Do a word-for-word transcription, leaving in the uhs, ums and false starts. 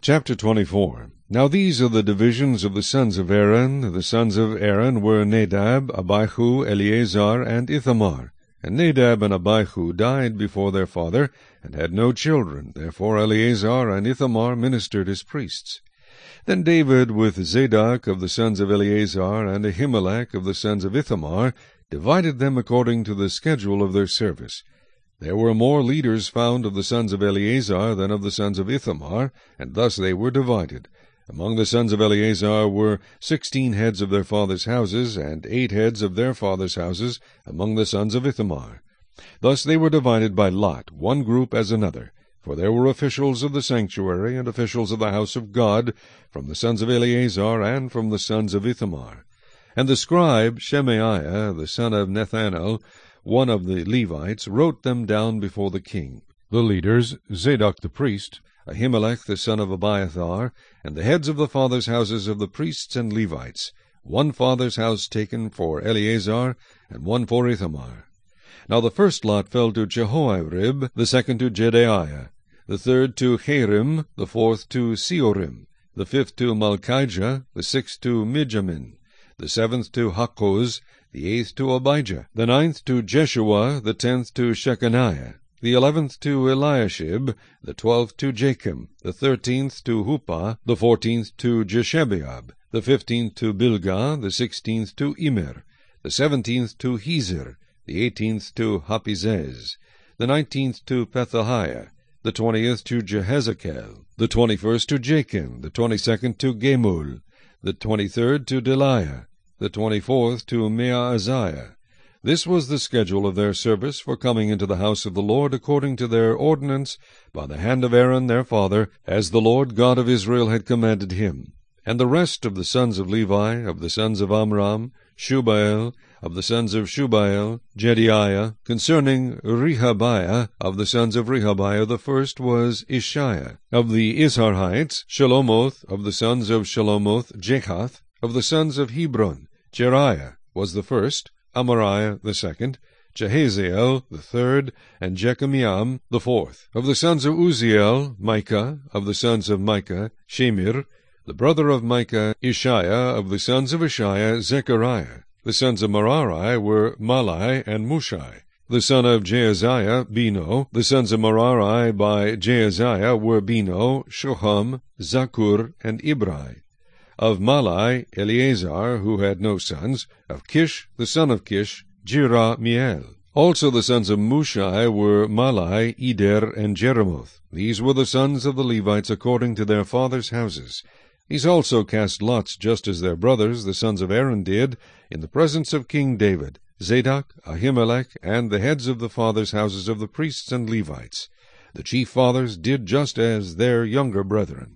Chapter twenty-four. Now these are the divisions of the sons of Aaron. The sons of Aaron were Nadab, Abihu, Eleazar, and Ithamar. And Nadab and Abihu died before their father, and had no children. Therefore Eleazar and Ithamar ministered as priests. Then David with Zadok of the sons of Eleazar, and Ahimelech of the sons of Ithamar, divided them according to the schedule of their service. There were more leaders found of the sons of Eleazar than of the sons of Ithamar, and thus they were divided. Among the sons of Eleazar were sixteen heads of their fathers' houses, and eight heads of their fathers' houses among the sons of Ithamar. Thus they were divided by lot, one group as another. For there were officials of the sanctuary, and officials of the house of God, from the sons of Eleazar, and from the sons of Ithamar. And the scribe Shemaiah, the son of Nethanel, one of the Levites, wrote them down before the king. The leaders, Zadok the priest, Ahimelech the son of Abiathar, and the heads of the fathers' houses of the priests and Levites, one father's house taken for Eleazar, and one for Ithamar. Now the first lot fell to Jehoiarib, the second to Jedaiah, the third to Harim, the fourth to Seorim, the fifth to Malchijah, the sixth to Mijamin, the seventh to Hakkoz, the eighth to Abijah, the ninth to Jeshua, the tenth to Shechaniah, the eleventh to Eliashib, the twelfth to Jachim, the thirteenth to Huppah, the fourteenth to Jeshebeab, the fifteenth to Bilgah, the sixteenth to Immer, the seventeenth to Hezer, the eighteenth to Hapizez, the nineteenth to Pethahiah, the twentieth to Jehezekel, the twenty-first to Jachin, the twenty-second to Gemul, the twenty-third to Deliah, the twenty-fourth to Meaziah. This was the schedule of their service for coming into the house of the Lord according to their ordinance by the hand of Aaron their father, as the Lord God of Israel had commanded him. And the rest of the sons of Levi, of the sons of Amram, Shubael, of the sons of Shubael, Jediaiah, concerning Rehabiah, of the sons of Rehabiah, the first was Ishiah. Of the Izharites, Shelomoth, of the sons of Shelomoth, Jehath. Of the sons of Hebron, Jeriah was the first, Amariah the second, Jehaziel the third, and Jekameam the fourth. Of the sons of Uziel, Micah. Of the sons of Micah, Shemir. The brother of Micah, Ishiah. Of the sons of Ishiah, Zechariah. The sons of Merari were Malai and Mushai. The son of Jeaziah, Beno. The sons of Merari by Jeaziah were Beno, Shoham, Zakur, and Ibri. Of Malai, Eleazar, who had no sons. Of Kish, the son of Kish, Jerahmeel. Also the sons of Mushai were Malai, Eder, and Jeremoth. These were the sons of the Levites according to their fathers' houses. These also cast lots, just as their brothers, the sons of Aaron, did, in the presence of King David, Zadok, Ahimelech, and the heads of the fathers' houses of the priests and Levites. The chief fathers did just as their younger brethren.